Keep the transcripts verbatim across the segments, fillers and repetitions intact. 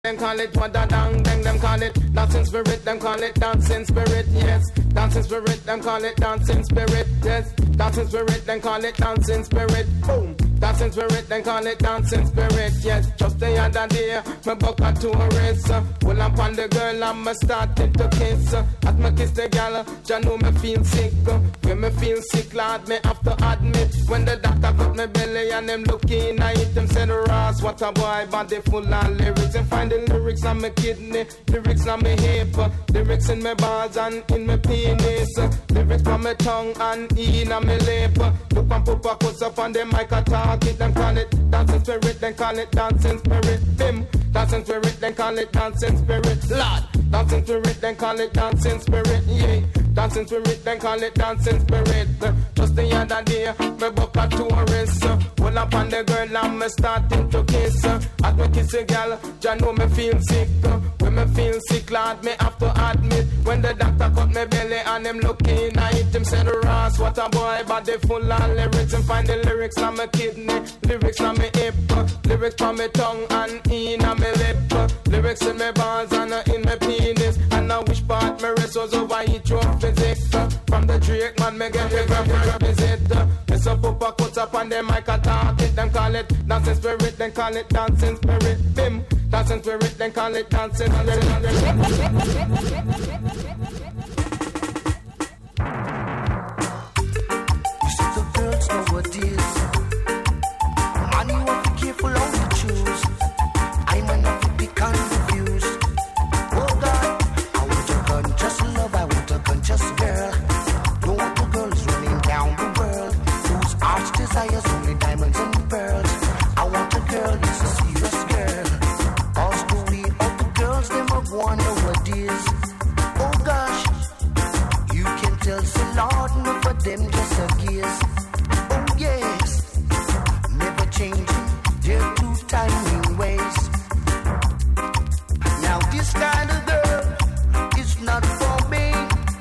Them call it what a dang, then them call it dancing spirit, them call it dancing spirit, yes. Dancing spirit, them call it dancing spirit, yes. Dancing spirit, then call it dancing spirit, boom. Dancing spirit, then call it dancing spirit, yes. Just the other day, me buck a tourist. Uh, well, I'm on the girl and me started to kiss. Uh, as me kiss the girl, ya know me feel sick. Uh, when me feel sick, Lord, me have to admit. When the doctor cut me belly and them looking at it, them said, Ross, what a boy, body full of lyrics. And find the lyrics on my kidney, lyrics on my hip, uh, lyrics in my balls and in my penis. Uh, lyrics on my tongue and in on my lip. Uh, look and put a cuss up on the mic and talk it, then call it dancing spirit, then call it dancing spirit. Bim, dancing spirit, then call it dancing spirit. Lord, dancing spirit, then call it dancing spirit. Yeah, dancing spirit, then call it dancing spirit. Uh, just the other day, me book a tourist. Uh, well up on the girl and me starting to kiss. Uh, as me kiss a girl, ya know me feel sick. Uh, when me feel sick, Lord, me have to admit. When the doctor cut me belly and them looking at it, him said, Ross, what a boy, body full of lyrics. And find the lyrics on my kidney, lyrics on my hip, uh, lyrics on my tongue and in on my lip, uh, lyrics in my balls and uh, in my penis. And I wish part my rest was over each one physics. Uh, from the Drake man, me get the grab grab visit. Uh, It's a papa cut up on them mic and talk it. Them call it dancing spirit, then call it dancing spirit. Bim, dancing spirit, then call it dancing spirit. You see the girls nowadays, man, you have to be careful how you choose. I might not be confused. Oh God, I want a conscious love, I want a conscious girl. Don't want the girls running down the world whose heart's desires only diamonds and pearls. I want a girl that's a serious girl. Cause the way of the girls, them are born nowadays. Oh gosh, you can tell so Lord, no for them just a gaze. Oh yes, never changing their two timing ways. Now this kind of girl is not for me.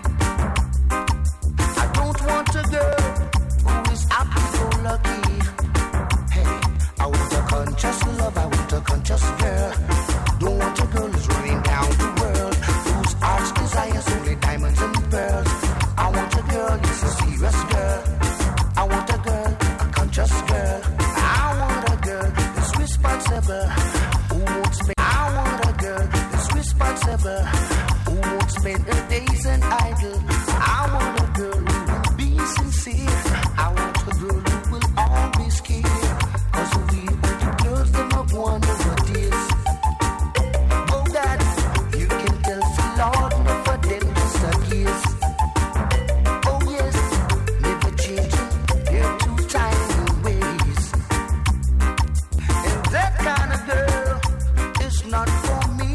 I don't want a girl who is happy go lucky. Hey, I want a conscious love, I want a conscious girl. Don't want a girl who's running down the world whose heart's desires only diamonds and pearls. I want a girl that's a serious girl. I want a girl, a conscious girl. I want a girl that's responsible, who won't spend. I want a girl that's responsible, who won't spend her days in idle. I want a girl who will be sincere. I want a girl who will always care. Cause we the girls, them have one nowadays. Oh God, you can tell the Lord, no for them just a gaze. Oh yes, never changing their two tiny ways. And that kind of girl is not for me.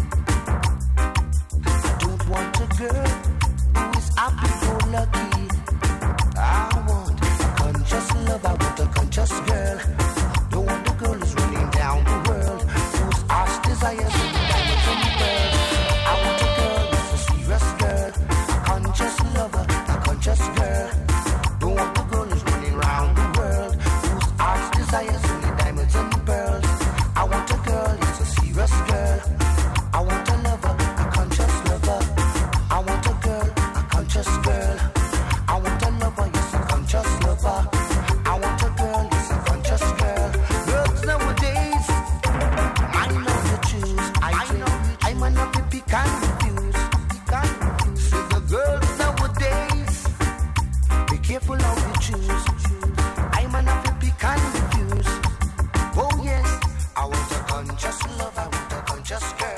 I don't want a girl who is happy go lucky. I want a conscious love, I want a conscious girl. Don't want a girl who's running down the world whose heart's desires and diamonds and pearls. I want a girl who's a serious girl, a conscious lover, a conscious girl. Don't want a girl who's running round the world whose heart's desires only diamonds and pearls. I want a girl who's a serious girl. I want a lover, a conscious lover. I want a girl, a conscious girl. I want a lover, yes, a conscious lover. I want a girl, yes, a conscious girl. Girls nowadays, I know you choose. I know I might not be pick and refuse. See the girls nowadays, be careful how you choose. I might not be pick and refuse. Oh yes, I want a conscious love, I want a conscious girl.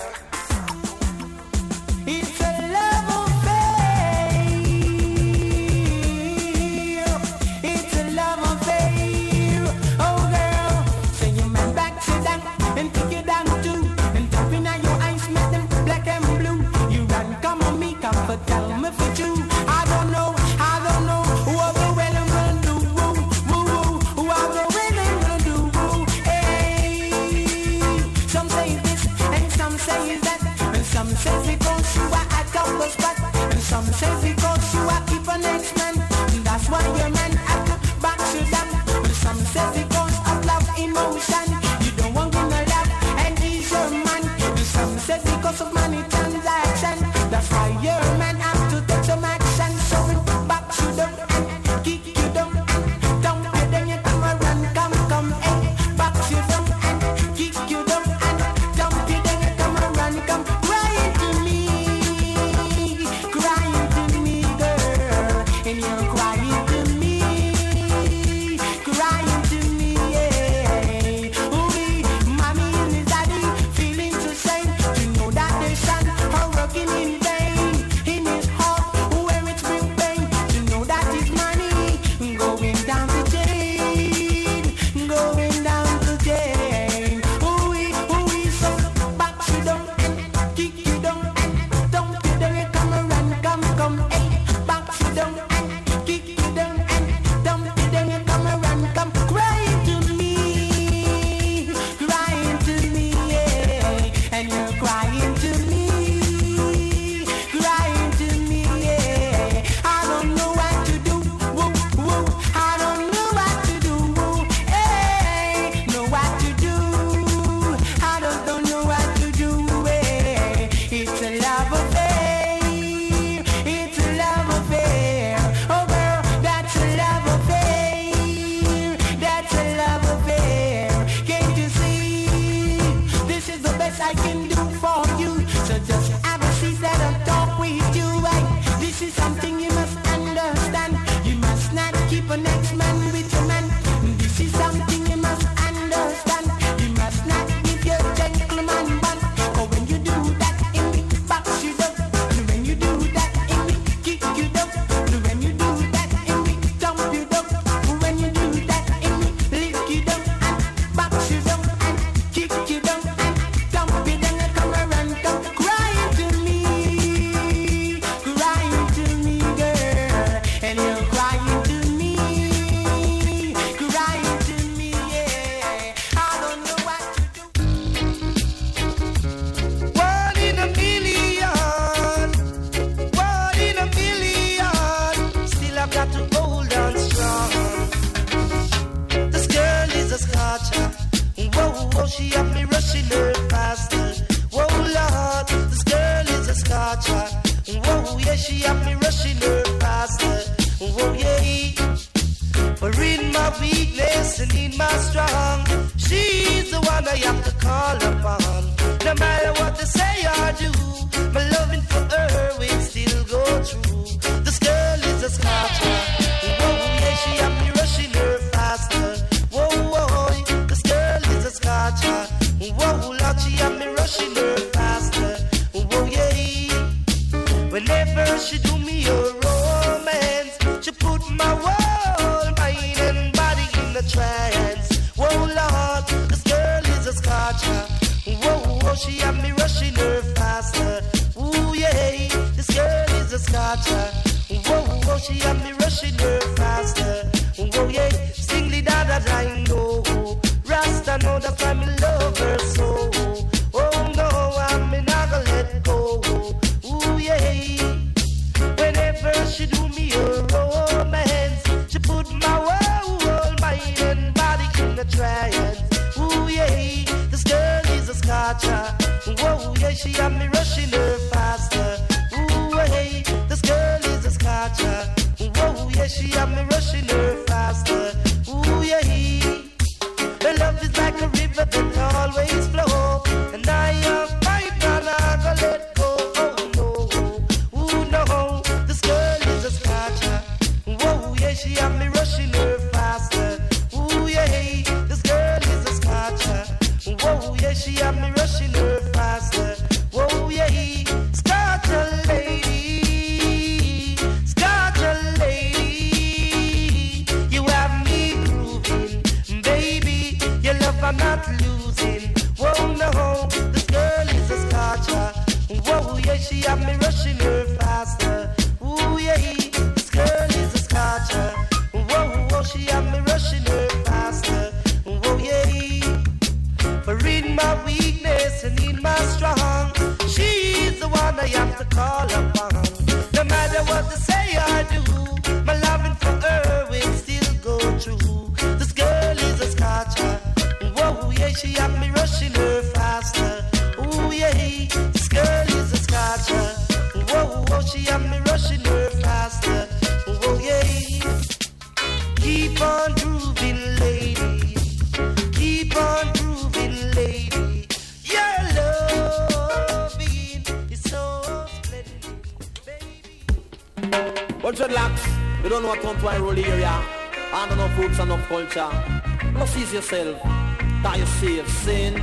It's a love affair. It's a love affair. Oh girl, say your man back to that and take you down too. And tapping at your eyes, make them black and blue. You run, come on me, comfort, tell me for you. I don't know, I don't know what the well I'm gonna do. Woo, woo, woo, what the well I'm gonna do. Woo, hey, some say this and some say that. And some says because you are at the spot. And some says because you are keep an next man. And that's why your man have to back to them. And some says because of love emotion. You don't want to know that and he's your man. And said because of money transaction, that's why your man have to take some action. So we back you down and kick you down and dump you, then you come around, come, come, hey. Back you down and kick you down and dump you, then you come around, come. Crying to me, crying to me, girl, and you're crying to me, crying to me, yeah. Ooh, mommy and his daddy feeling so same to know that their son are working in vain in his heart where it's bring pain to know that his money going down the drain, going down the drain. Ooh, ooh, so back you down and kick you down and dump you down, you come around, come, come, hey. Back you down and kick you down and dump you down, you come around, come. Crying to me, crying to me, yeah. And you're crying to me, crying to me, yeah. I don't know what to do, woo, woo. I don't know what to do, woo, hey. Know what to do, I don't, don't know what to do, hey. It's a love affair, it's a love affair. Oh girl, that's a love affair, that's a love affair. Can't you see? This is the best I can do for you. So just have a seat, let us talk with you. Hey, this is something you must understand. You must not keep an ex-man with your man. This is something you must understand. You must not give your gentleman band. Or when you do that, in me box you down. When you do that, in me kick you down. When you do that, in me dump you down. When you do that, in me lick you down and box you down and kick you down and dump you down. You come around, come crying to me, crying to me, girl, and you're crying to me, crying to me, yeah. I don't know what to do. One in a million, one in a million. Still I've got to hold on strong. This girl is a scotcher. Whoa, whoa, she have me rushing her faster. Whoa, Lord, this girl is a scotcher. Whoa, yeah, she have me rushing her faster. Whoa, yeah. For in my weakness and in my strong, she's the one I have to call upon. No matter what they say or do, my loving for her will still go through. This girl is a scotcher. Whoa, yeah, she have me rushing her faster. Whoa, whoa, this girl is a scotcher. Whoa, Lord, she have me rushing her faster. Whoa, yeah. Whenever she do me a romance, she put my whole mind and body in a trance. Whoa, Lord, this girl is a scotcher. Whoa, whoa, she have me rushing her faster. Ooh, yeah, this girl is a scotcher. Whoa, whoa, she have me rushing her faster. Whoa, yeah, singly da da da, I know. Rasta know that I'm in love her so. Oh no, I'm not gonna let go. Ooh, yeah. Whenever she do me a romance, she put my whole mind and body in a trance. Ooh, yeah, this girl is a scotcher. Whoa, yeah, she have me rushing her faster. Ooh, hey, this girl is a scotcher. Whoa, yeah, she have me rushing her faster. Ooh, yeah, her love is like a river that always flows, and I am fine, and I'm gonna let go. Oh no, ooh no, this girl is a scotcher. Whoa, yeah, she have me rushing her faster. Ooh, yeah, this girl is a scotcher. Whoa, yeah, she have me rushing her faster. Whoa, yeah, scotcher lady, scotcher lady, you have me grooving, baby, your love I'm not losing. Whoa, no, this girl is a scotcher. Whoa, yeah, she have me rushing her faster. Ooh, yeah, this girl is a scotcher. Whoa, whoa, she have me rushing her faster. Whoa, yeah. For in my weakness and in my strong, she's the one I have to call upon. No matter what they say or do, my loving for her will still go through. This girl is a scotcher. Whoa, yeah, she have me rushing her faster. Ooh, yeah, But dreadlocks, you don't know what come to I roll area. And enough roots and enough culture. Don't seize yourself. That you save sin.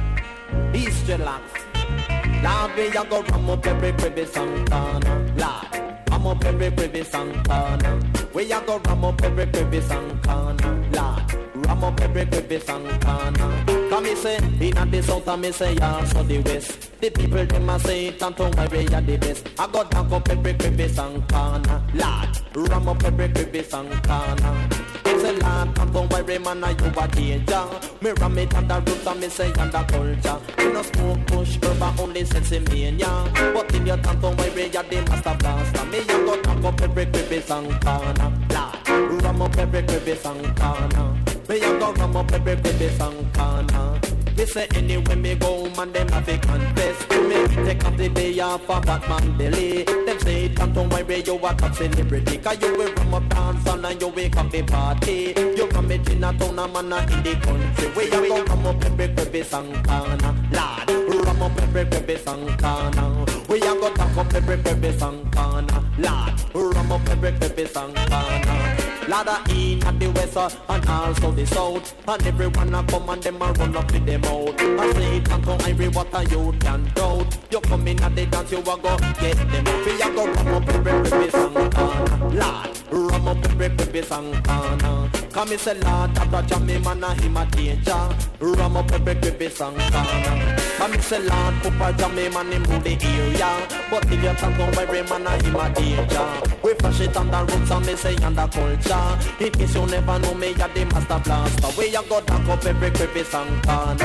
These dreadlocks. Lord, we a go ram up every crevice and corner. Lord, ram up every crevice and corner. We a go ram up every crevice and corner. Lord, ram up every crevice and corner. Come me say, in the south and me say, yeah, so the west. The people them a say, Tanton Wire are the best. I go down up every crevice and corner. Lord, ram up every crevice and corner. It's a land, Tanton Wire man, I you a danger. Me ram it on the roots and me say, on the culture. You no smoke, push, rubber, only sense in me, yeah. But in your Tanton Wire, you're the master blaster. Me, you go down up every crevice and corner. Lord, ram up every crevice and corner. Me a go ram up every crevice and corner. Me say anywhere me go, man, them have to confess. To me, take up the day off of Batman belly. Them say, Tanton Wire, you a top celebrity. Cause you will ram up dance and you wake up the party. You come it in a town, a man in the country. We a go ram up every crevice and corner. Lord, ram up every crevice and corner. We a go talk up every crevice and corner. Lord, ram up every crevice and corner. Ladder in at the west uh, and also the south. And everyone a come and them a run up with them out. I say Tanton Wire, what a you can doubt. You come in at the dance, you a go get them. We a go ram up every crevice and corner. Lord, ram up every crevice and corner. Come me say Lord, Doctor Jammy man a him a danger. Ram up every crevice and corner. Come me say Lord, Papa Jammy man him move the area. But if you Tanton Wire man a him a danger. We flash it on the roots and me say on the culture. In case you never know me, you're the master blaster. We a go down up every crevice and corner.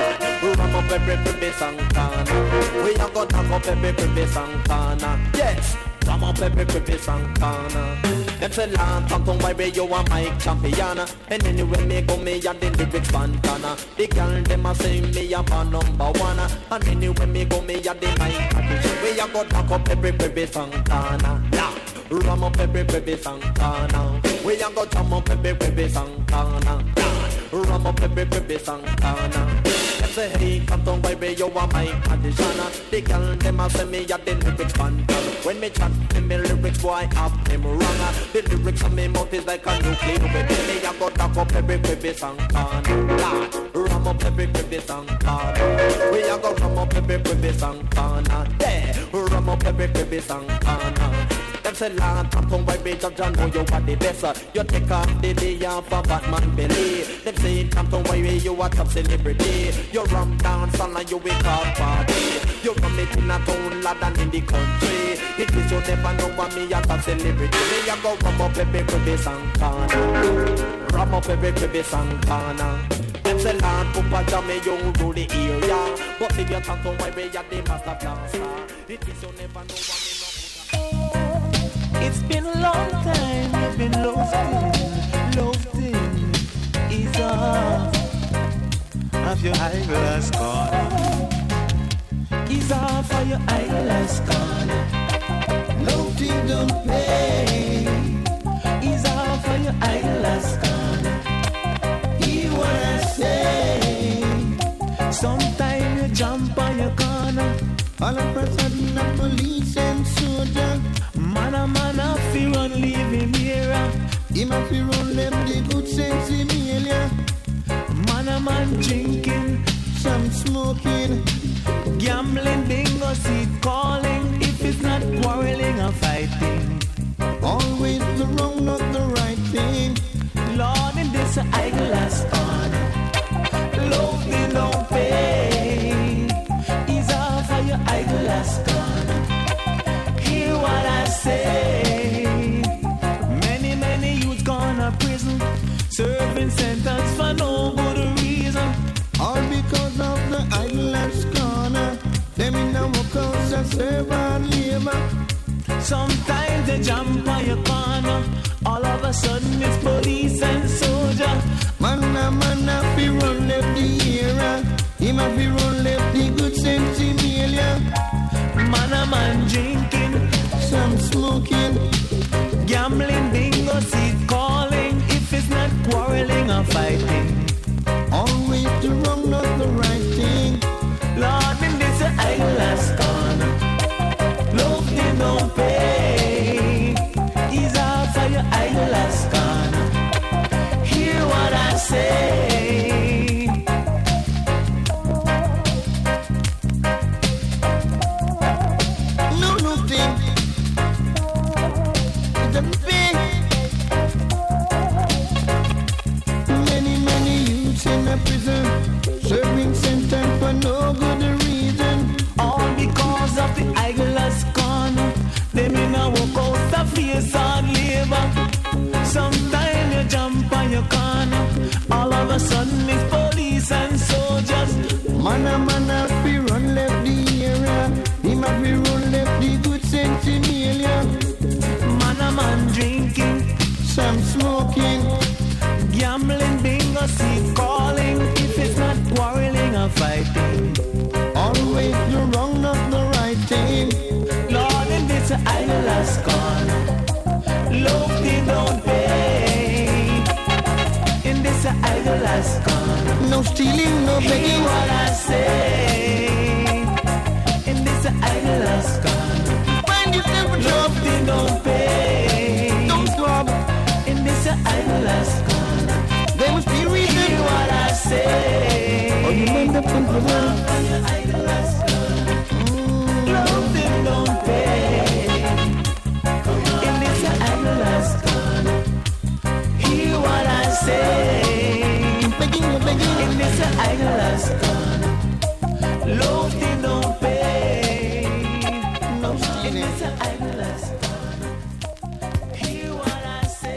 Ram up every crevice and corner. We a go down up every crevice and corner. Yes, ram up every crevice and corner. Them say Lord, Tanton Wire, you a my champion. And anyway me go, me a the lyrics bandana. The girl them a say me a man number one. And anyway me go, me a the mic addition. We a go down up every crevice and corner. Ram up every crevice and corner. We a go jam up every crevice and corner. Ram up every crevice and corner. Them say hey, Tanton Wire, you a my conditioner. The girl them a say me a the lyrics bandana. When me chat them me lyrics, boy up them wrong. The lyrics on me mouth is like a nuclear weapon. Me a go tap up every crevice and corner. Ram up every crevice and corner. We a go ram up every crevice and corner. Yeah, ram up every crevice and corner. Them say Lord, Tanton Wire, just know you are the best. You take off the day off of Batman belly. Them say Tanton Wire, you a top celebrity. You ram dance and you wake up party. You come it in a town, lad, and in the country. It is you never know what me a top celebrity. Me a go ram up every crevice and corner. Ram up every crevice and corner. Them say Lord, Papa Jammy, you rule the area. But if you Tanton Wire, you're the master blaster. It is you never know what me know. It's been a long time you've been loved in, loved in. Ease off of your eyeglass corner. Ease off of your eyeglass corner. Loved in don't pay. Ease off of your eyeglass corner. Hear what I say. Sometimes you jump on your corner. All of a sudden the police and soldier. Man a man a fi run leave him here. Him a fi run left the good sense in here. Man a man drinking, some smoking, gambling, bingo, seat calling. If it's not quarreling or fighting, always the wrong, not the right thing. Lord, in this eyeglass on, love me no pay. Ease off of your eyeglass corner. Hear what I say. Many, many youths gone to prison, serving sentence for no good reason. All because of the eyeglass corner. Them in the workhouse a serve and labor. Sometimes they jump on your corner. All of a sudden it's police and soldier. Man a man a fi run left the era. Him a fi run left the good sense in here. Man a man drinking, some smoking, gambling, bingo, seat calling. If it's not quarreling or fighting, always the wrong, not the right thing. Lord, in this eyeglass corner, love they don't pay. Love they don't pay. In this idol has gone. No stealing, no begging. Hear what I say. In this idol has gone. Find yourself a job. Love they don't pay. Don't stop. In this idol has gone. There must be a reason. Hear what I say. Or you end up in prison. Your idol has gone. Love they don't pay. In this idol has gone. Hear what I say. Begging, you're begging. In this idol has gone. Love they don't pay. No In stealing. this idol has gone. Hear what I say.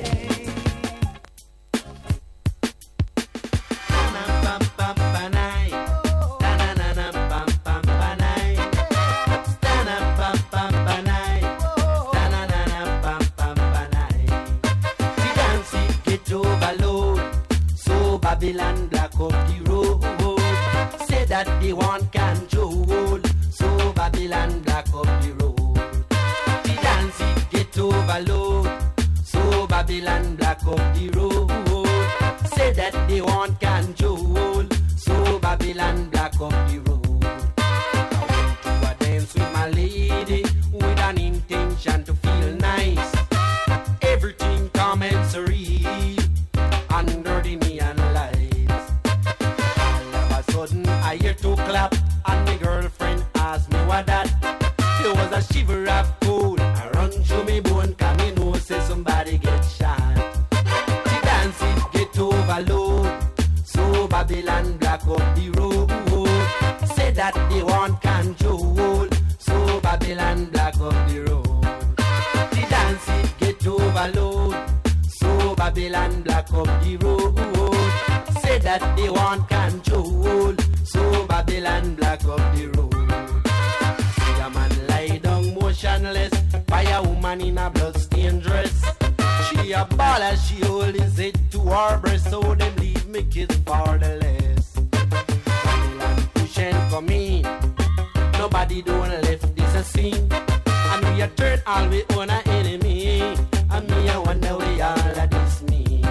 Babylon black up the road. Say that they want control, so Babylon black up the road. The dance it get overload, so Babylon black up the road. Say that they want control, so Babylon black up the road. I went to a dance with my lady with an intention to feel nice. Everything commensurate under the neon lights. All of a sudden I hear two clap and my girlfriend asked me what that. There was a shiver of cold. I run through me bone cause me know say somebody get shot. The dance it get overload, so Babylon black up the road. Say that they want control, so Babylon black up the road. The dance it get overload, so Babylon black up the road. Say that they want control, so Babylon black up the road. See a man lie down motionless by a woman in a bloodstained dress. She a ball as she hold his head to her breast, so them leave me kids fatherless. Babylon push and come in, nobody don't left this a scene. And we a turn all we own a enemy. And me I wonder where all of this mean.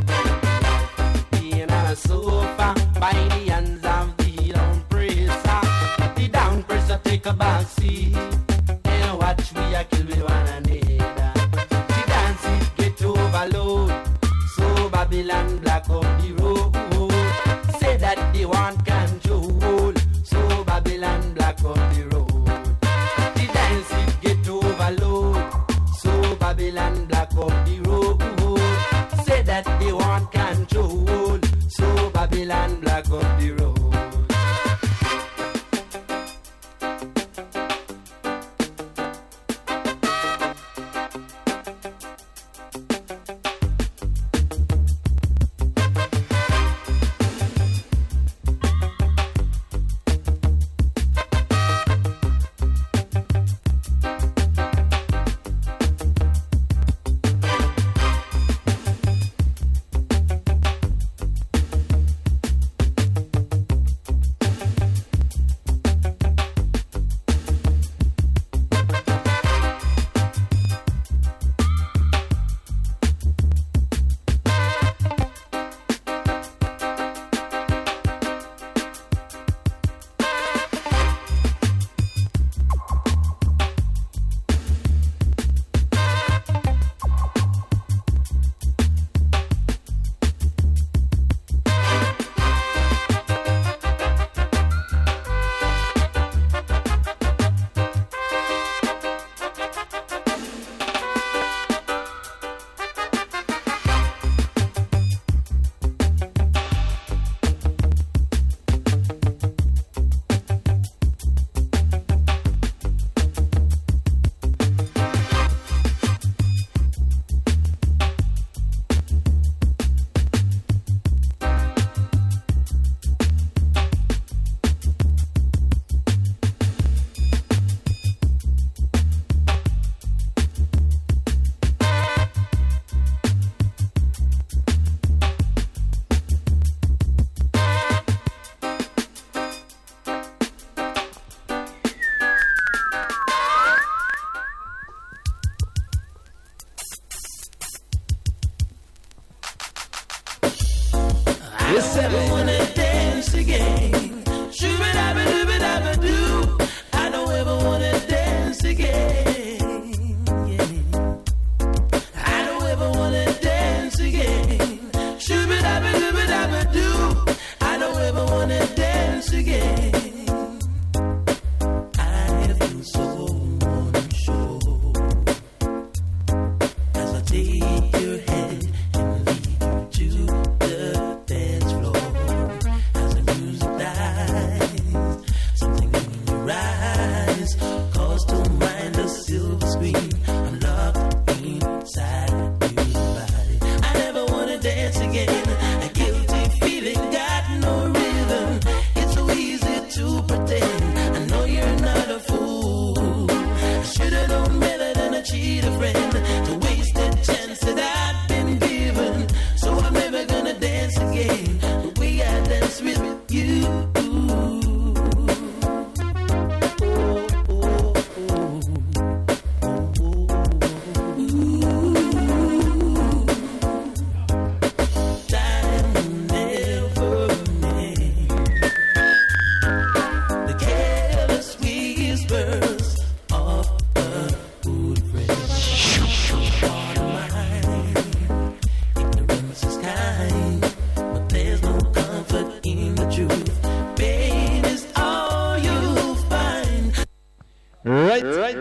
Being on a sofa by the hands of the down presser. The down presser take a back seat and watch we a kill with one another. The dance it get overload, so Babylon black up the road. Say that they want control, so Babylon black up the road. The dance it get overload, so Babylon black up the road. Say that they want control, so Babylon black up the road.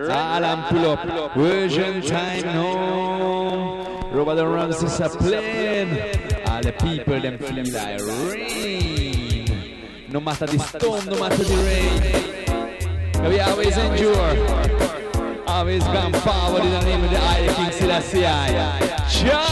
Alan pull up. Version time no. Robert the Rams is a plane. All the people them feel like rain. No matter the storm, no matter the rain. We always endure. Always gone forward in the name of the Eye King Selassie. Jah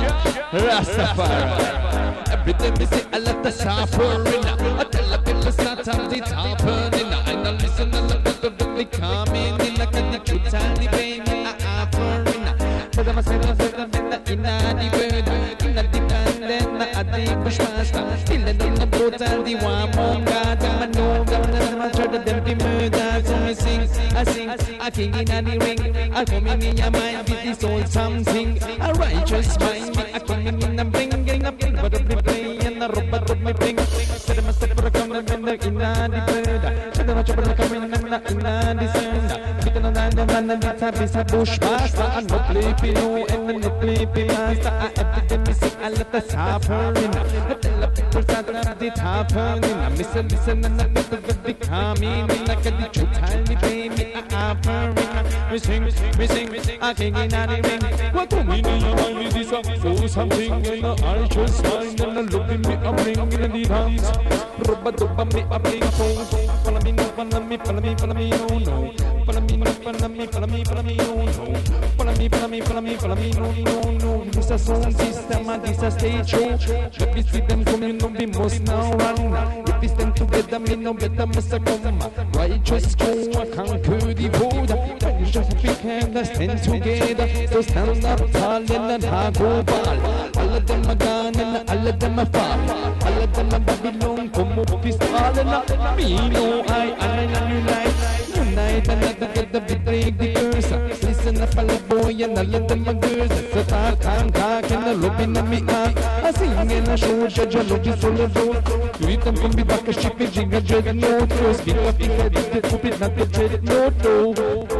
Rastafari. Every day we see a lot of suffering. I tell the people start on the top burning. And I listen and the people that they come in. Like the truth and the pain are offering. So them a say them say them in the bird. In the deep and then at the bushmaster. Still in the boat and the one more God. Them a know them and I try to them the murder. So me sing, I sing, I king in the ring. I come in your mind with this old something. A righteous mind, I come in and bring in a bring. But I play and a rubber of my bring. So them a step for a come and in the bird. So them a trouble to come in and in the sun. Because I'm not the man and it's a piece of bushmaster. I'm not play no and I'm not play master. I have to miss a lot of suffering. I tell the people that I'm the top burning. I miss a listen and I know that they come in. I get the truth and the baby. I'm purring. We sing, we sing, I king in the ring. What do we need? Your mind is up for something. And I just find and I look in me. I'm bringing in the dance. Rubber dubba me, I bring phone. Follow me, no, follow me, follow me, follow me, no, no. Follow me, no, follow me, follow me, follow me, no, no. Follow me, follow me, follow me, follow me, no, no, no. This a sound system and this a stage show. Let me see them come, you know we must now run. If we stand together, me no better must come. Righteous go, I conquer the border. Just we can stand together. So stand up tall and not go ball. All of them are gone and all of them are far. All of them are Babylon, come up, peace all and up. Me know I and I unite. Unite and not together we break the curse. Listen up all the boy and all of them are girls. So talk and talk and a love in me heart. I sing and I show judge a love is all of those. We can come be back a ship and jing a dread no toes. Big up the head is the stupid not the dread no toe.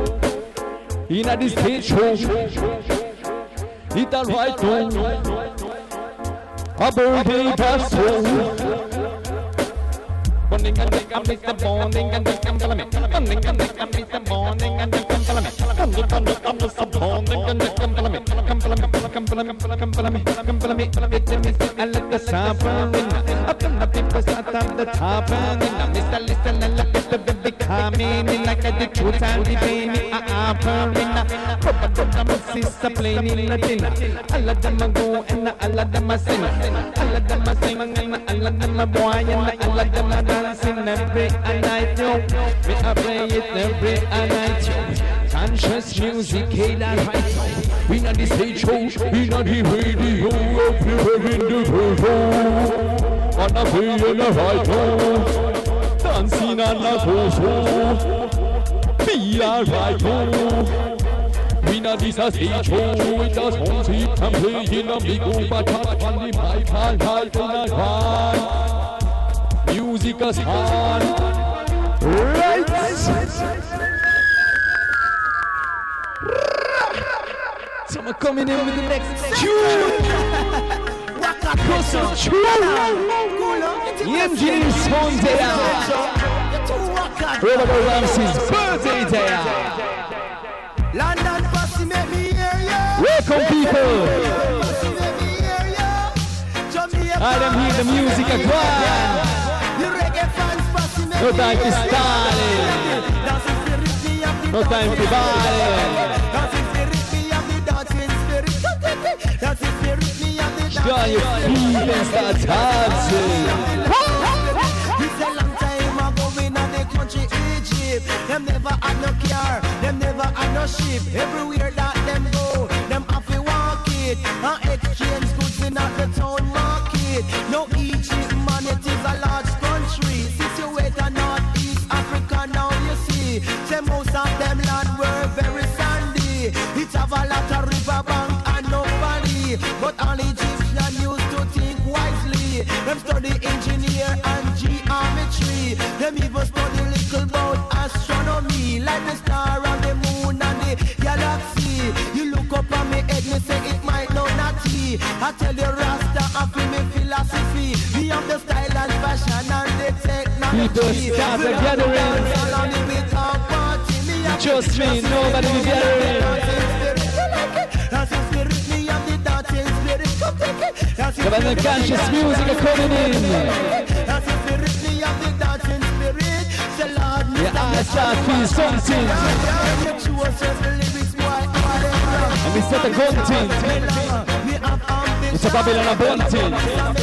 In a this stage show, it's a right tone. A birthday castle. Bonding and they come with the bonding and they come to me. Bonding and they come with the bonding and they come to me. Bonding and they come with the bonding and they come to me. Come to me, come to me, come to me, come to me, come to me. Let them miss it and let the suffering. Up on the people start at the top and in the Mister Listen and let the baby come in. Like the truth and the baby are purring. Papa Papa my sister playing in the dinner. All of them are go and all of them are sing. All of them are sing and all of them are boy and all of them are dancing every night. Yo, we are playing it every night. Yo, conscious music, Kayla right now. We not the stage show, we not the radio. We're in the radio. On the way in the right now. Dancing on the go-so. Feel alright now. We not this a stage show. It does home seat and play in a big over top on the mic and right on the ground. Music is on. Right. So I'm coming in with the next tune. Waka tune. M J Sound there. Robert Ramsey's birthday there. London Posse make me hear ya. Welcome people. Posse make me hear ya. Jamaica. I am here the music at one. The reggae fans Posse make me hear ya. No time to start it. No time to buy it. Dancing spirit me of the dancing spirit. Dancing spirit me of the dancing spirit. Join your feet and start dancing. This a long time ago in the country Egypt. Them never had no car, them never had no ship. Everywhere that them go, them have to walk it and exchange goods in at the town market. No Egypt man, it is a large country situated northeast Africa. Now you see, say most of them land were very sandy. It have a lot of riverbank and no valley, but all Egyptians used to think wisely. Them study engineer and geometry. Them even study little about astronomy, like the star and the moon and the galaxy. You look up on me head, me say it might not naughty. I tell you Rasta, I feel me philosophy. We have the style and fashion and the technology. People start the gathering. Trust me, nobody will get it. Dancing spirit, me and the dancing spirit. Come take it. Dancing Come on, the conscious music are coming in. Dancing spirit, me and the dancing spirit. Say Lord, me Yeah, I start feel something. make sure certain lyrics boy are them. And we set a gun thing. Me have ambition. It's a Babylon a bunting.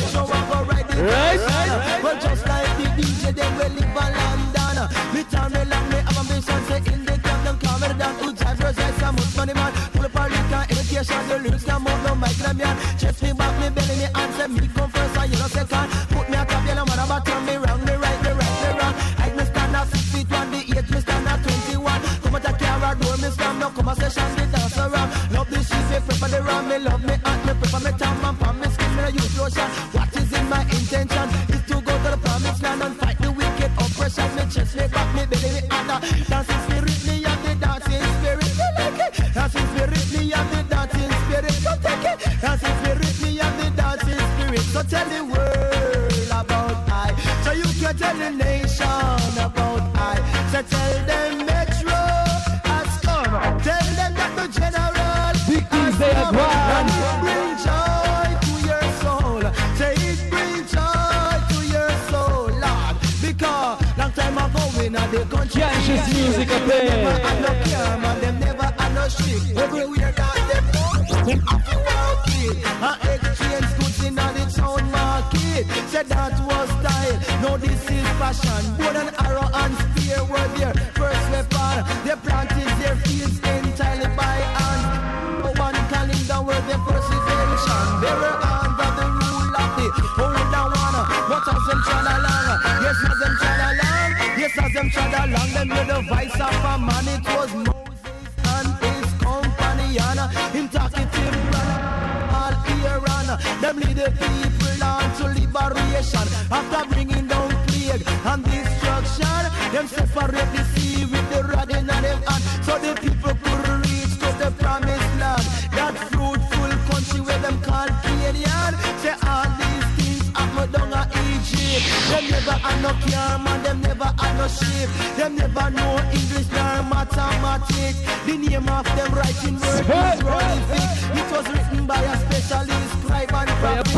Right? Well, just like the D J, they will live in London. Me tell me like me have ambition, say in the club, them call me down. Who drive Rolls Royce, I'm with money man. Full of liquor, education, the lyrics come out, no mic, them yan. Chest me back, me belly, me answer, me come first, and you know second. Put me a top, yellow man, about turn me wrong, me right, me right, me wrong. I me stand at six feet one, the eight, me stand at twenty-one. Come at a car, door, me stand up, come a session, me dance around. Love this shit, me prefer the ram, me love me heart, me prefer me tongue, man, palm, me skin, me no use lotion. What is in my intention is to go to the promised land and fight the wicked oppression. Me chest, me back, me belly, me honor. Dancing spirit, me and the dancing spirit. You like it? Dancing spirit, me and the dancing spirit. So take it. Dancing spirit, me and the dancing spirit. So tell the world about I. So you can tell the nation about I. So tell them Metro has come. Tell them that the general Big things they are and gone. it bring joy to your soul. Say it bring joy to your soul, Lord. Because long time ago we not the country. Conscious music a play. Never had no care, man. Them never had no shit. Everywhere that them go, them have to walk it. And exchange goods in on its own market. Said that was style. No, this is fashion. Board and arrow and spear were their first weapon. They planted their fields entirely by hand. No one calendar were their first invention. They were under the rule of the older one. But as them trod along, yes, as them trod along, yes, as them trod along, them hear the voice of a man. It was Moses and his companion. Him talkative brother, all Iran. Them lead the people on to liberation. After bringing down plague and destruction, them separate the sea with the rod in them hand. So the people could reach to the promised land. That fruitful country where them call Canaan. Say all these things happen down at Egypt. Them never had no car, man, them never had no ship. Them never know English nor mathematics. The name of them writing word is prolific. It was written by a specialist, scribe and prophet.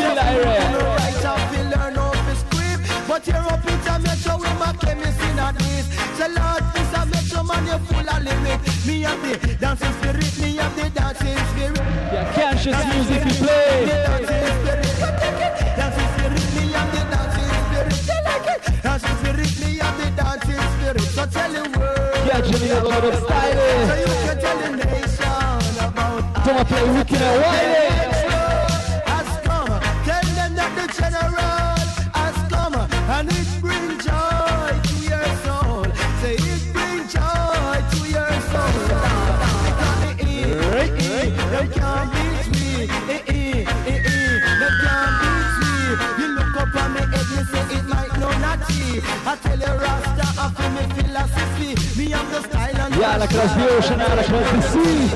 Writer will learn how to script. But you're up in a metro with my chemist in a this. Say Lord, this a metro man, you're full of lyrics. Me and the dancing spirit, me and the dancing spirit. Yeah, conscious music we play. Dancing spirit, dancing spirit, me and the dancing spirit. You like it? Dancing spirit, me and the dancing spirit. So tell the world. Yeah, Jimmy, a little bit of So style. you can tell the nation about Don't play wicked and wild. has come. Tell them that the general has come. And it brings joy to your soul. Say it brings joy to your soul. Them can't beat me. Them can't beat me. You look up on me head, you say it might know naughty. I tell you Rasta, I feel me philosophy. Me have the style and Yeah, like across the ocean and across the sea.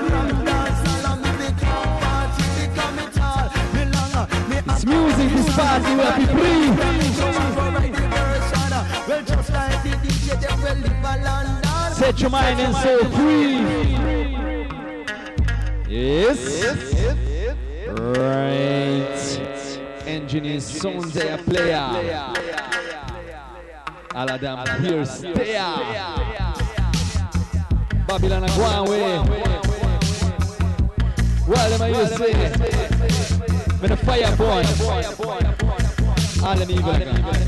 It's music, this party will be free. Well, just like the D J, they will live a London. Set your mind and soul free. Yes. Right. Engineer sound there, player. Aladam Pierce there. Babylon go away. What am I you say? When the fire burn, all them evil guys.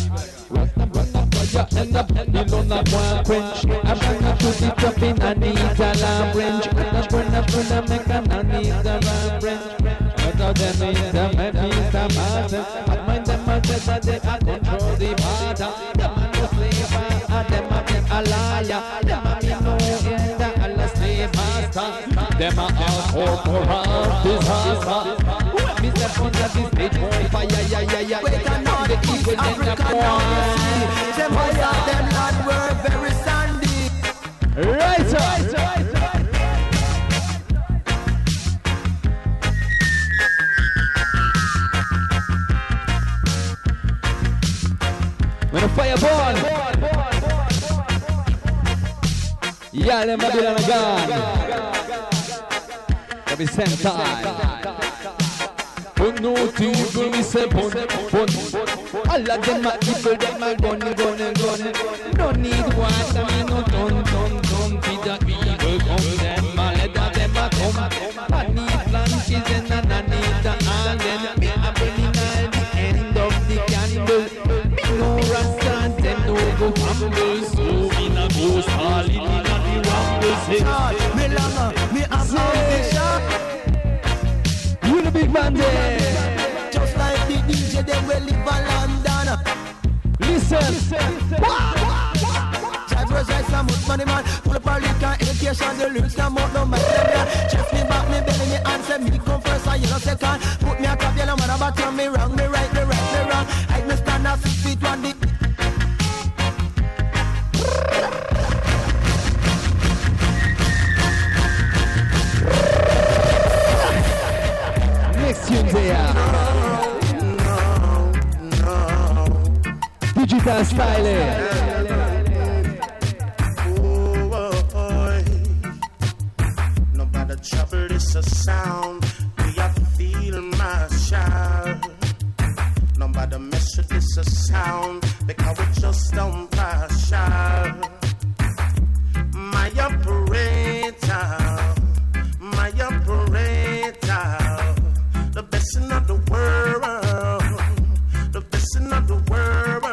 You end up, you don't not want quench. I'm gonna put it up in a neat alarm range. I'm not gonna put a make a neat alarm range. Without them in the memories, the matter. I mind them as that they are control the matter. Them are no slave, and them are a liar. Them are no in the Allah slave master. Them are all for for our disaster. Mister Fonda, this stage for fire, yeah, yeah, yeah. Wait a minute, The evil in the African army. Them fire, them land were very sandy. Right, sir. When the fire burn, Yeah, them Babylon again. Every same time. But no people, me say bun, bun. All of them are people, them are gun, gun, gun. No need water, me no ton, ton, ton. Feed the people, come them, man, let them a come. I need lunches and I need the island. Me a burning at the end of the candle. Me no rasta, them no go humble. So me no go solid, me no the rumble. Me longer, me have ambition. You the big man there. Just like the D J, them will live in London. Listen. Charge was right, some money man. Full of liquor, education, the lyrics come out, no matter. Chest me back, me belly, me answer. Me come first, and you know second. Put me a cap, yellow man, about turn me wrong, me right, me right, me wrong. I me stand up six feet one deep. Next tune there. Digital styling. No matter trouble, it's a sound. We have to feel my shout. No matter mess with it's a sound. Because we just don't pass out. My operator, my operator, the best in the world, the best in the world.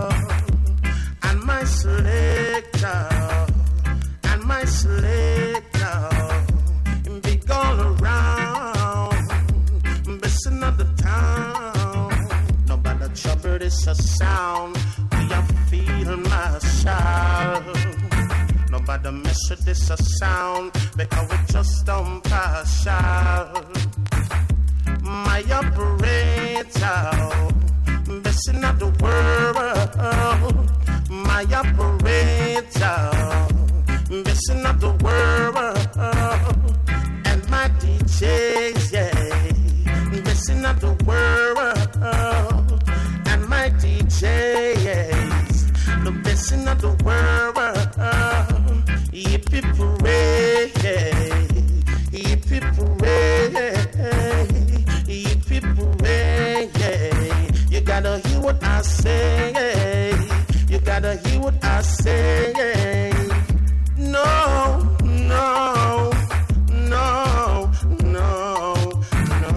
My selector, and my selector, big all around, missing of the town. No matter trouble, it's a sound. We are feeling my shout. No matter mess with this a sound, because we just don't pass out. My operator, missing of the world. My operator, missing of the world, and my D Js, yeah, missing of the world, and my D Js, the missing of the world. Yippee hooray, yippee hooray, yippee hooray, you gotta hear what I say. You gotta hear what I say. No, no, no, no, no,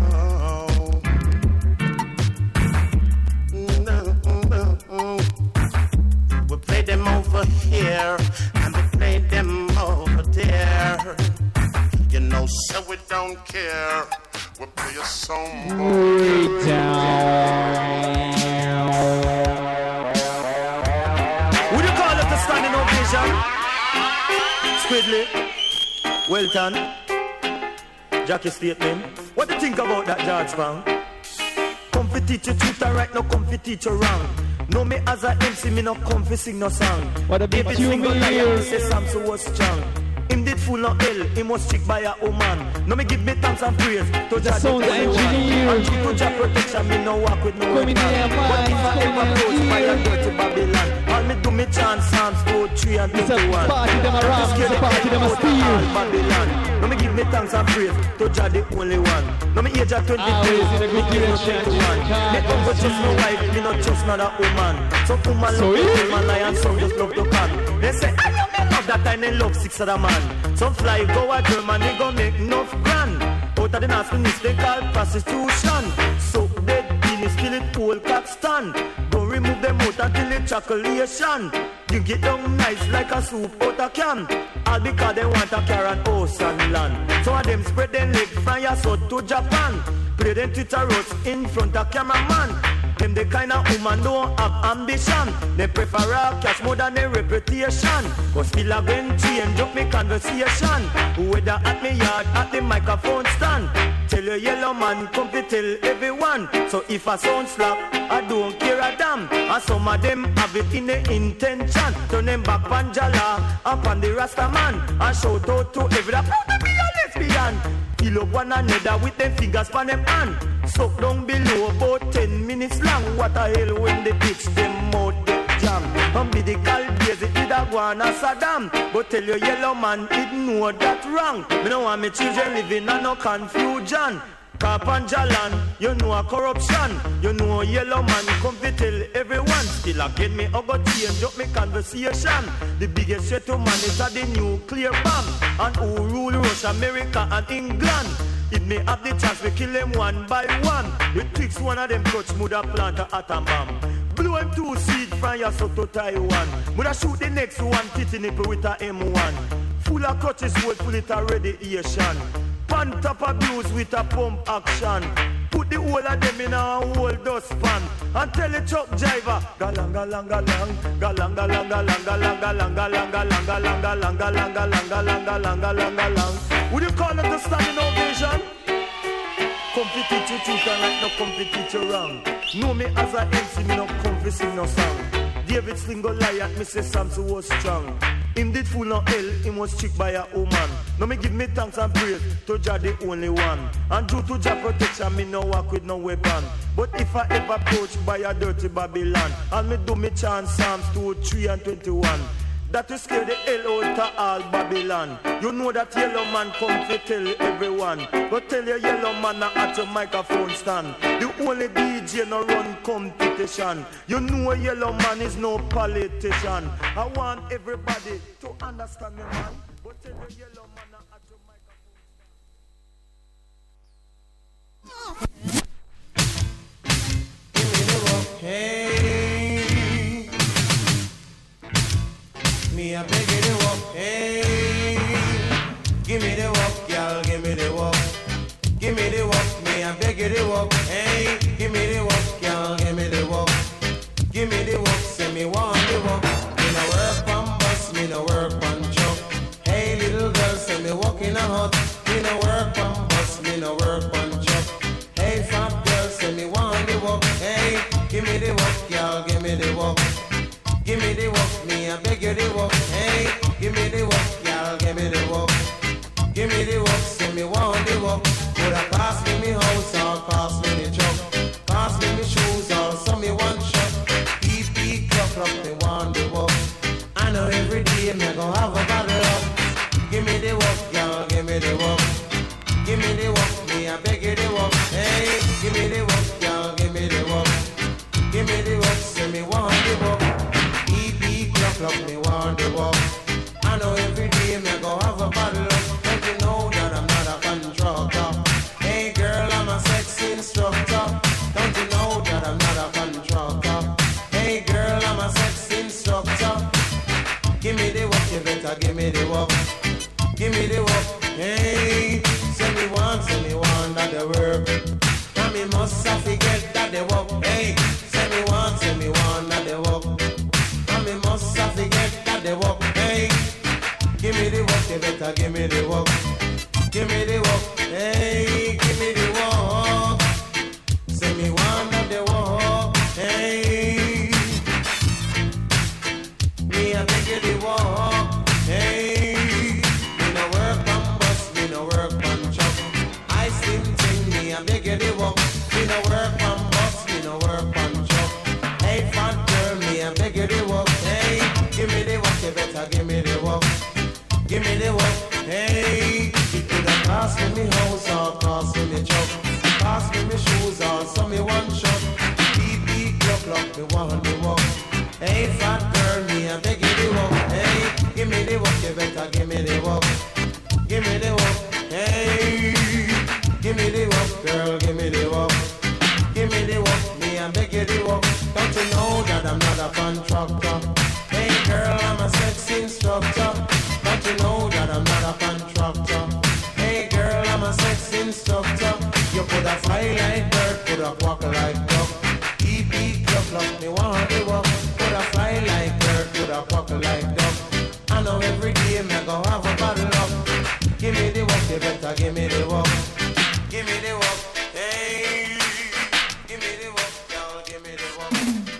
no, no. We play them over here and we play them over there. You know, so we don't care. We play a song. Way down. Standing ovation. Squidly, Welton, Jackie Statement. What do you think about that, George Brown? Come fi teach you truth and right, no come fi teach you wrong. Know me as a M C, me no come fi sing no song. What a big tune me here. Say Samson was strong. Him did fool no hell, he was tricked by a woman. No me give me thanks and praise to Jah the engineer. And to Jah protection, me no walk with no weapon. What if I ever close by a dirty Babylon? All me do me chant Psalms two, three and twenty-one. Party them around, it's a party them a steal. Babylon. No me give me thanks and praise to Jah the only one. No me age at twenty-two, me give no twenty-one. Me don't go just no wife, me not just another woman. Some woman love to kill man, lion, some just love to can. They say I don't love that time, they love six other man. Some fly go a Germany, go make enough grand. Out of the nastiness they call prostitution. So dead penis till it whole cock stand. Go remove them out until it chocolation. You get down nice like a soup out a can. All because they want a car and house and land. Some of them spread their leg from your south to Japan. Play them Twitter roads in front of cameraman. Them the kind of woman don't have ambition. They prefer a cash more than a reputation. But still a going change up me conversation. Whether at me yard, at the microphone stand. Tell your yellow man, come to tell everyone. So if a sound slap, I don't care a damn. And some of them have it in the intention. Turn them back on Jala, up on the Rasta man. And shout out to every proud to be a lesbian. Kill up one another with them fingers on them hand. Suck down below about ten minutes long. What the hell when they pitch them out, they Vietnam. And be the Calbase, it did a go on a Saddam. But tell your yellow man, it know that wrong. Me no want me children living in no confusion. Cap and Jalan, you know a corruption. You know a yellow man come to tell everyone. Still again me I go change up me conversation. The biggest threat to man is a the nuclear bomb. And who rule Russia, America and England. If me have the chance we kill them one by one. We fix one of them touch mother plant a atom bomb. Blow him two seed from your so to Taiwan. Woulda shoot the next one titty nipple with a M one. Full of crutches wood full it a radiation. Pan top abuse with a pump action. Put the whole of them in a whole dustpan. And tell the truck driver galang galang galang galang galang galang galang galang galang galang galang galang galang galang galang galang galang galang. Would you call it a standing ovation? Come to teach you truth and like no come to teach you wrong. Know me as a M C, me no come to sing no song. David Sling go lie at me say Samson was strong. Him did fool no hell, him was tricked by a woman. Now me give me thanks and praise to Jah the only one. And due to Jah protection, me no walk with no weapon. But if I ever approached by a dirty Babylon, and me do me chant Psalms two, three and twenty-one. That will scare the hell out of all Babylon. You know that yellow man come to tell everyone. But tell your yellow man not at your microphone stand. The only D J no run competition. You know a yellow man is no politician. I want everybody to understand me, man. But tell your yellow man not at your microphone stand. Give me the rock, hey. Me a beg you to walk, hey. Give me the walk, y'all, give me the walk. Give me the walk, me a beg you to walk, hey. Give me the walk, y'all, give me the walk. Give me the walk, say me want the walk. Me no work on bus, me no work on truck. Hey little girl, say me walk in a hut. Me no work on bus, me no work on truck. Hey fat girl, say me want the walk, hey. Give me the walk, y'all, give me the walk. Give me the walk, me I beg you the walk, hey. Give me the walk, y'all, give me the walk. Give me the walk, say me want the walk. Coulda cost me me house or cost me the truck. Cost me me shoes or some me one shot. Beep beep cluck cluck, me want the walk. I know every day me gon' have a bottle up. Give me the walk, y'all, give me the walk. Give me the walk, me I beg you the walk, hey. Give me the walk, y'all, give me the walk. Give me the walk, say me want the walk. Club, me want the walk. I know every day me go have a bottle up. Don't you know that I'm not a contractor? Hey girl, I'm a sex instructor. Don't you know that I'm not a contractor? Hey girl, I'm a sex instructor. Give me the walk, you better give me the walk. Give me the walk, hey. Say me want, say me want that the work. Now me must have to get that the walk, hey. Say me want, say me want that the walk. Me must have to get that the walk, hey. Give me the walk, you better give me the walk. Give me the walk, hey. Give me the walk. Say me want that the walk, hey. Me I beg you the walk, hey. Me no work on bus, me no work on truck. I slim thing, me I beg you the walk. Me no work on bus, me no work on truck. Hey fat girl, me I beg you the walk. Give me the walk, you better give me the walk. Give me the walk, hey. It could have cost me me house or cost me me truck. Cost me me shoes or some me one shot. Beep beep cluck cluck, me want the walk. Hey fat girl, me I beg you the walk, hey. Give me the walk, you better give me the walk. Give me the walk, hey. Give me the walk, girl, give me the walk. Give me the walk, me I beg you the walk. Don't you know that I'm not a contractor? Hey girl, I'm a sex instructor. Don't you know that I'm not a contractor? Hey girl, I'm a sex instructor. You could have fly like bird, could have walk like duck. Beep beep cluck cluck, me want the walk. Could have fly like bird, could have walk like duck. I know every day me go have a bottle up. Give me the walk, you better give me the walk. Give me the walk, hey. Give me the walk, y'all, give me the walk.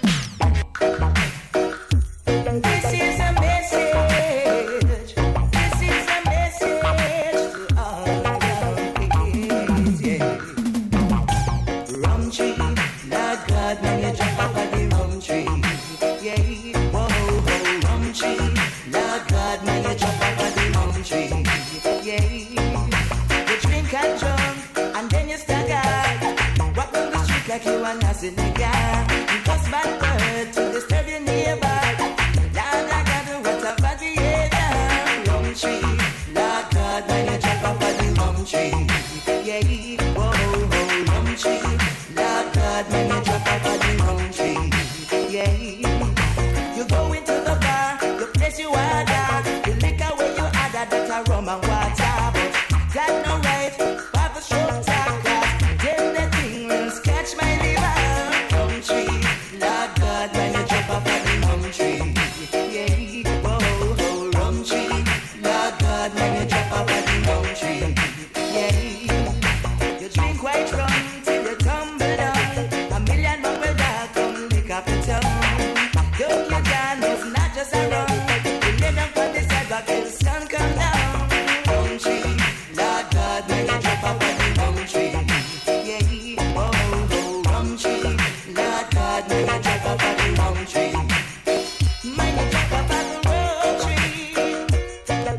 This is a message. This is a message to all young kids, yeah. Rum tree, Lord God, man, you jump up at the rum tree, yeah. and I see the guy. Just bad word to disturb your neighbor. Lord, I got to what a bad behavior. Rum tree, Lord God, when you drop up on the rum tree. Yeah, whoa, whoa, rum tree. Lord God, when you drop up on the rum tree. Yeah, you go into the bar, the place you order. The liquor where you order, that's a rum and water. But that's not right, Papa Stroke Talker. Then the thing will scratch my liver. Rum tree, Lord God, when you drop up on the rum tree. Yeah, whoa, whoa, rum tree. Lord God, when you drop up on the rum tree. Yeah, you drink white rum till you tumble down. A million bubble dog come lick up the tongue. Don't you down, it's not just a rum. You lay down for the side, but the sun come down. Rum tree, Lord God, when you drop up on the rum tree. Yeah, whoa, whoa, rum tree. Lord God, when you drop up on the rum tree. When you drop up on the rum tree. The rum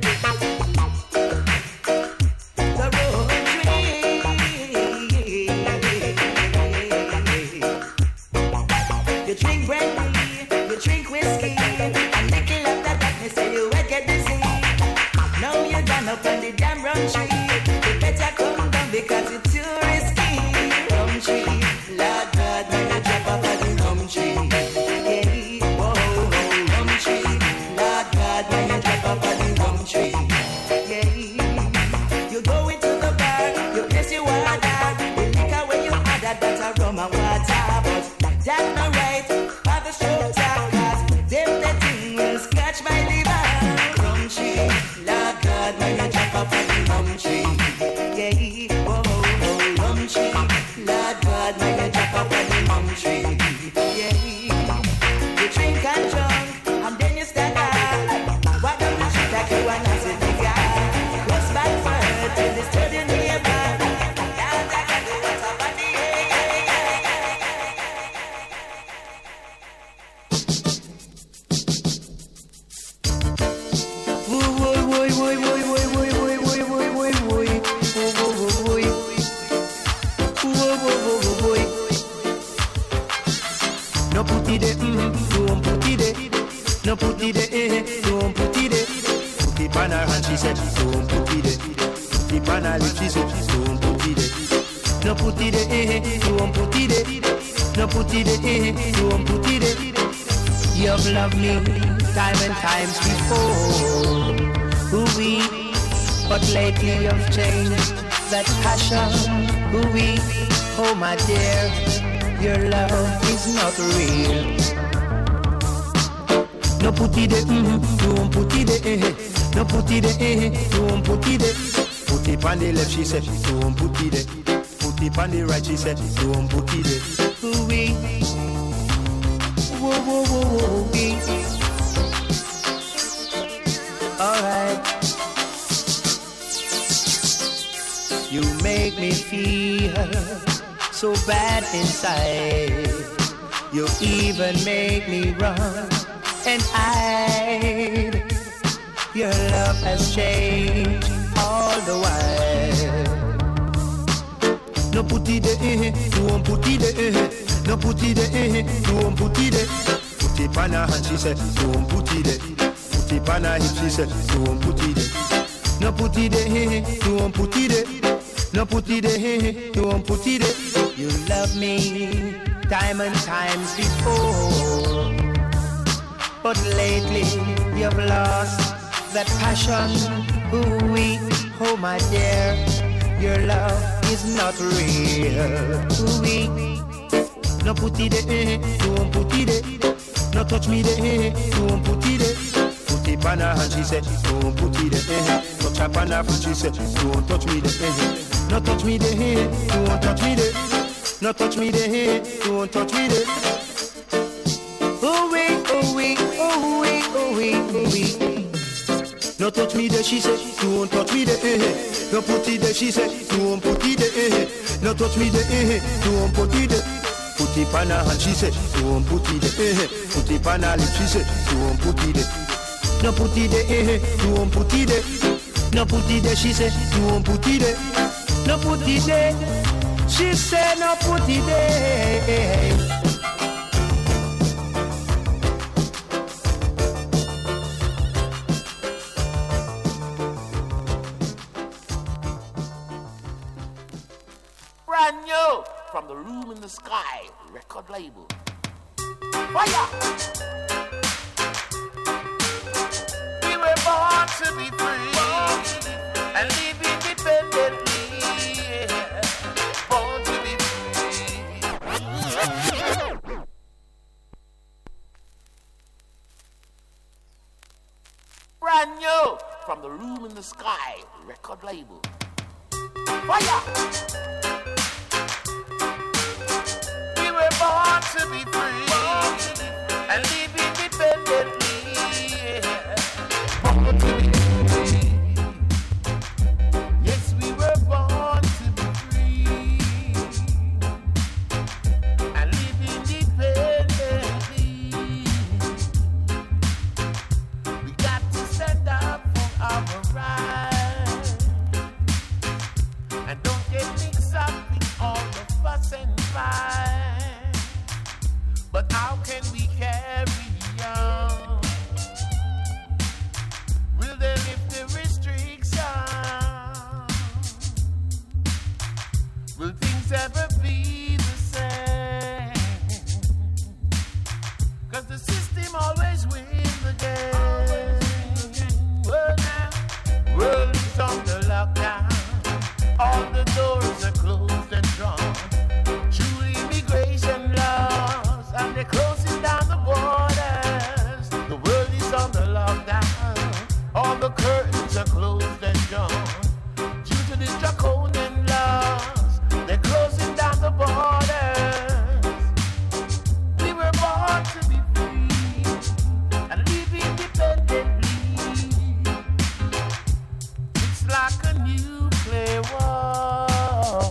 tree. You drink brandy, you drink whiskey, and nickel up that darkness so you will get dizzy. Now you're done up on the damn rum tree. You better come down because it's too risky. Rum tree, Lord God, when you drop up on the rum tree. Yeah, whoa, whoa, rum tree, Lord God, when you drop up on the rum tree. Yeah, you go into the bar, you place your order. The liquor when you order, that's a rum and water. But that's not right, Papa Stroke Talkers. Them the thing will scratch my liver. Rum tree, Lord God, when you drop up on the rum tree. Yeah, whoa, whoa, rum tree, Lord God, when you drop up on the rum tree. Yeah, you drink and drunk, and then you start out. Why don't you shoot like you want to see the guy? What's bad for her till it's still your neighbor? Lord, I can do what's up on the No put it there, mm, don't put it there. No put it there, eh, don't put it there. Put it on her hand, she said, don't put it there. Put it on her lips, she said, don't put it there. No put it there, eh, don't put it there. No put it there, eh, don't put it there. You've loved me time and times before, ooh-wee, but lately you've changed that passion, ooh-wee, oh my dear. Your love is not real. No put it there, mm, don't put it there, eh. No put it there, eh, don't put it there. Put it on the left, she said, don't put it there. Put it on the right, she said, don't put it there. Ooh-wee, whoa, whoa, whoa, whoa, wee. Alright. You make me feel so bad inside. You even make me run and hide. Your love has changed all the while. No put it there, don't put it there. No put it there, don't put it there. Put it on her hand, she said, don't put it there. Put it on her hip, she said, don't put it there. No put it there, don't put it there. No put it there, don't put it there. You love me time and times before, but lately you've lost that passion. Ooh-wee, oh my dear, your love is not real. Ooh-wee, no put it there, don't put it there. No touch me there, don't put it there. Put it on her hand, she said, don't put it there. Touch her on her foot, she said, don't touch me there. No touch me there, don't touch me there. No touch me there, don't touch me there. Oh wait, oh wait, oh wait, oh wait, oh wait. No touch me there, she said, don't touch me there. No put it there, she said, don't put it there. No touch me there, don't put it there. Put it on her hand, she said, don't put it there. Put it on her lips, she said, don't put it there. No put it there, don't put it there. No put it there, she said, don't put it there. No put it there, She said no put it there. Brand new from the Room in the Sky record label. Fire! We were born to be free and live independently. Born to be free. Brand new from the Room in the Sky record label. Fire! We were born to be free and live independently. Born to be free. Yes, we were born to be free and live independently. We got to stand up for our rights and don't get mixed up with all the fuss and fight. But how can we carry on? Will they lift the restrictions? Will things ever be the same? Cause the system always wins the game. Well now, world is under lockdown. All the doors are closed and drawn. True immigration laws, and they're closing down the borders. The world is under lockdown. All the curtains are closed and drawn. Due to the draconian laws, they're closing down the borders. We were born to be free and live independently. It's like a nuclear war.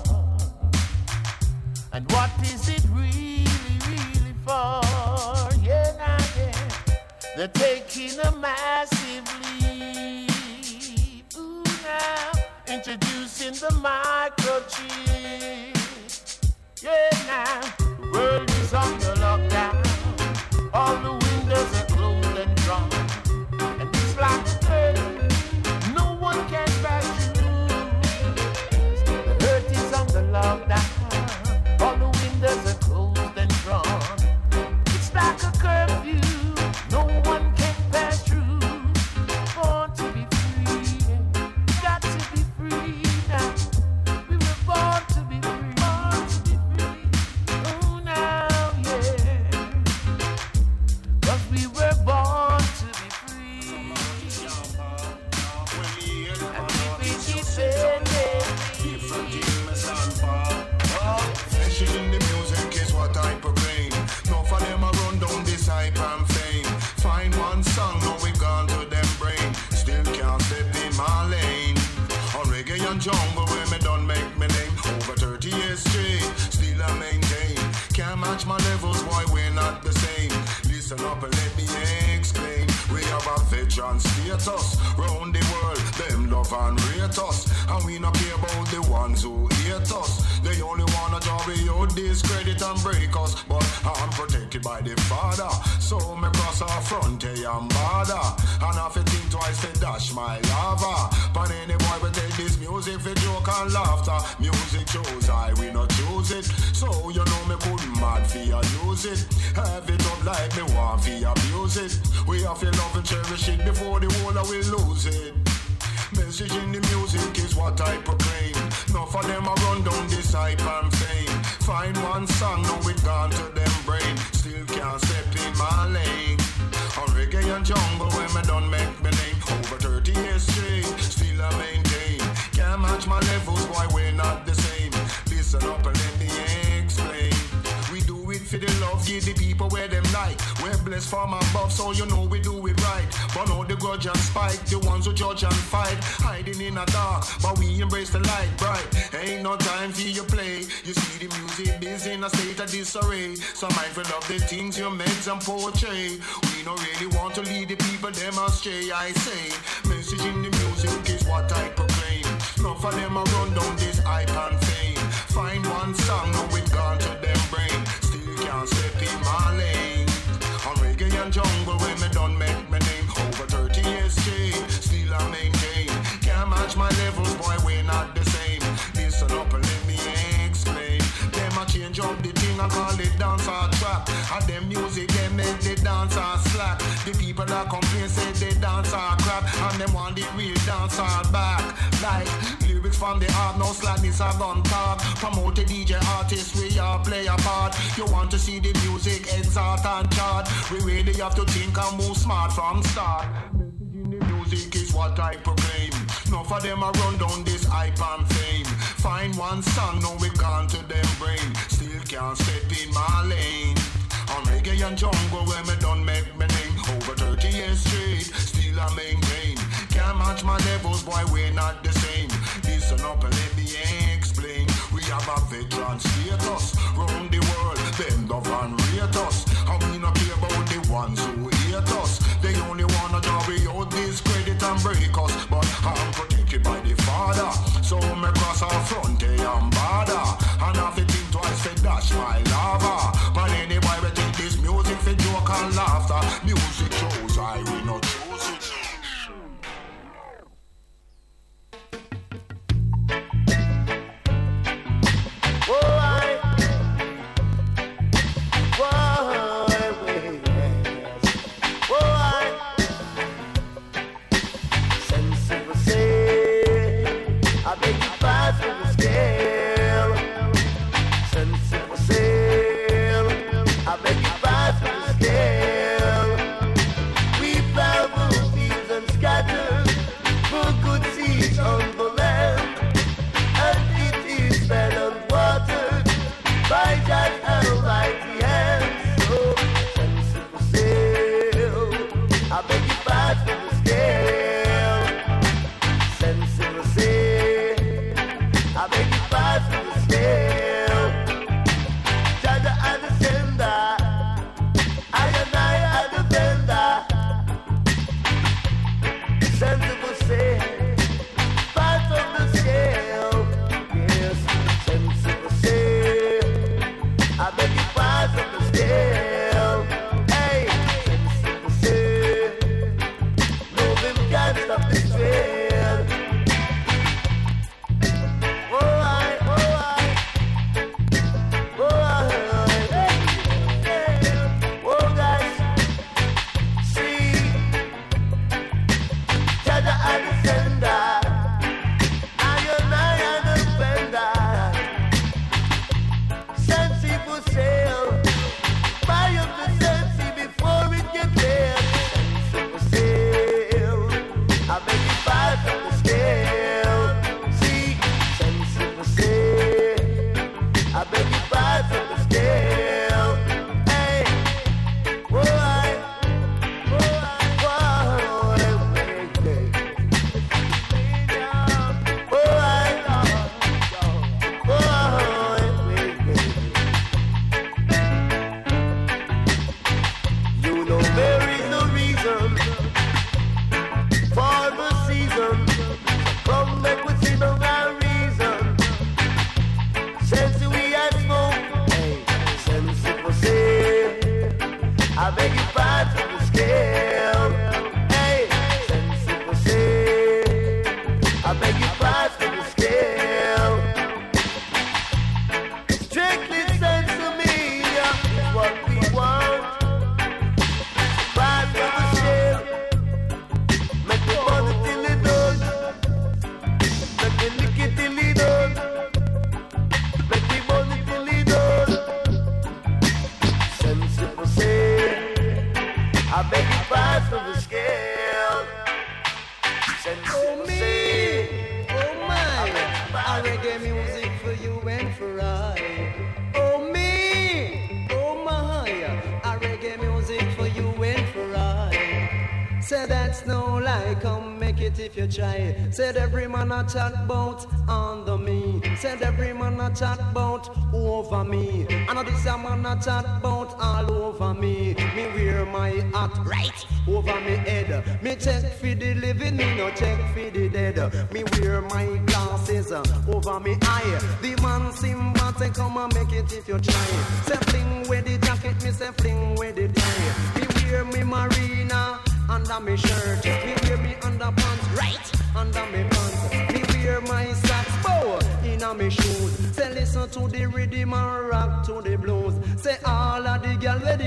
And what is it really, really for? Yeah, now, yeah. They're taking a massive leap. Ooh, now, introducing the microchip. Yeah, now, the world is under lockdown. All the windows are closed and drawn. And it's like a curtain. No one can pass through. The earth is under lockdown. All the windows are closed and drawn. It's like a curfew. No one can pass through. Born to be free. Got to be free now. We were born to be free. Born to be free. Oh, now, yeah. Cause we were born to be free. And we be defended. She's in the music is what I proclaim. No for them I run down this hype and fame. Find one song, now we've gone to them brain. Still can't step in my lane. On reggae and jungle where me done make me name. Over thirty years straight, still I maintain. Can't match my levels, why we're not the same. Listen up and let me explain. We have a veteran status round the world. Them love and rate us. And we not care about the ones who hate us. They only wanna draw me out, discredit and break us. But I'm protected by the Father. So me cross our frontier and border. And if you think twice, they dash my lava. But any boy will take this music for joke and laughter. Music chose I, we not choose it. So you know me couldn't mad for you use it. Have it up like me want for you abuse it. We have to love and cherish it before the whole I will lose it. Message in the music is what I proclaim. Now for them I run down this hype and fame. Find one song, now it gone to them brain. Still can't step in my lane. On reggae and jungle when me done make me name. Over thirty years straight, still I maintain. Can't match my levels, why we're not the same. Listen up and let me explain. We do it for the love, give the people where them like. We're blessed from above, so you know we do it right. But all the grudge and spite, the ones who judge and fight, hiding in the dark, but we embrace the light bright. Ain't no time for you play. You see the music busy in a state of disarray. So mindful of the things you meds and portray. We don't really want to lead the people them astray. I say, message in the music is what I proclaim. None for them I run down this hype and fame. Find one and call it dance or trap. And them music they make the dance or slack. The people that complain say they dance or crap, and them want the real dance or back. Like lyrics from the art, no slackness I don't talk. Promote a D J artist, we all play a part. You want to see the music exalt and chart. We really have to think and move smart from start. The music is what I proclaim. Enough of them a run down this hype and fame. Find one song, now we gone to them brain. Still can't step in my lane. On reggae and jungle where me done make me name. Over thirty years straight, still I maintain. Can't match my levels, boy, we're not the same. Listen up and let me explain. We have a veteran status round the world. Bend up and rate us. And we not care about the ones who hate us. They only wanna carry out discredit and break us. But I'm protected by the Father. So me cross our frontier and border. And have to think twice to dash my lava. But anyway, we take this music for joke and laughter. Music shows I will not choose it. Said every man a chat bout under me. Said every man a chat bout over me. And this a man a chat bout all over me. Me wear my hat right over me head. Me check for the living, me no check for the dead. Me wear my glasses over me eye. The man sympathy come and make it if you try. Say fling with the jacket, me say fling with the tie. Me wear me marina under me shirt. Me wear me underpants right under me pants. Me wear my socks bow in a me shoes. Say listen to the rhythm and rock to the blues.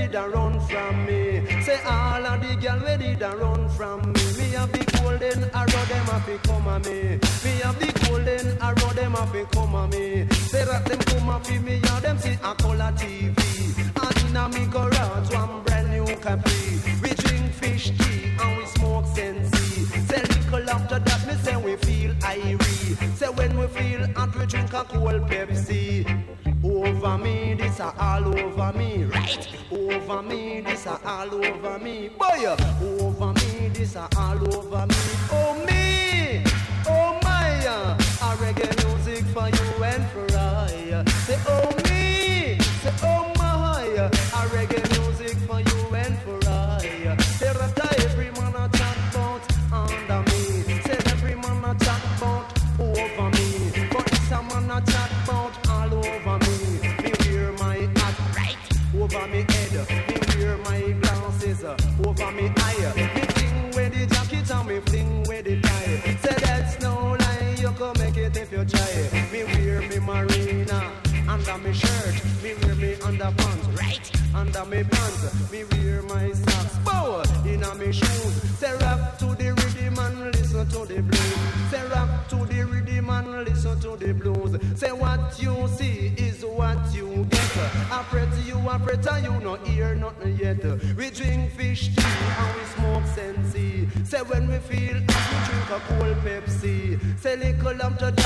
did a run from me. Say all of the girl where did a run from me. Me have the golden arrow, them have to come at me. Me have the golden arrow, them have to come at me. Say that them come at me, and them see a color T V. And in a me garage, one brand new Capri. We drink fish tea and we smoke Sensi. Say little after that, me say we feel irie. Say when we feel hot, we drink a cold Pepsi. Over me, this a all over me, right? Over me, this a all over me, boy. Over me, this a all over me. Oh me, oh my, a reggae music for you and for I. Say oh me, say oh my, a reggae music for you and for I. Say that every man a chat about under me. Say every man a chat about over me, but this a man a chat about all over me. Me wear my hat right over me head. Me wear my glasses over me eye. Me fling with the jacket and me fling with the tie. Say that's no lie, you can make it if you try. Me wear me marina under me shirt. Me wear me underpants right under me pants. Me wear my socks bow inna me shoes. Say rap to the rhythm and listen to the blues. Say rap to the rhythm and listen to the blues. Say what you see is what you get. I pray to you, I pray to you, no hear nothing yet. We drink fish tea and we smoke Sensi. Say when we feel hot, we drink a cold Pepsi. Say little after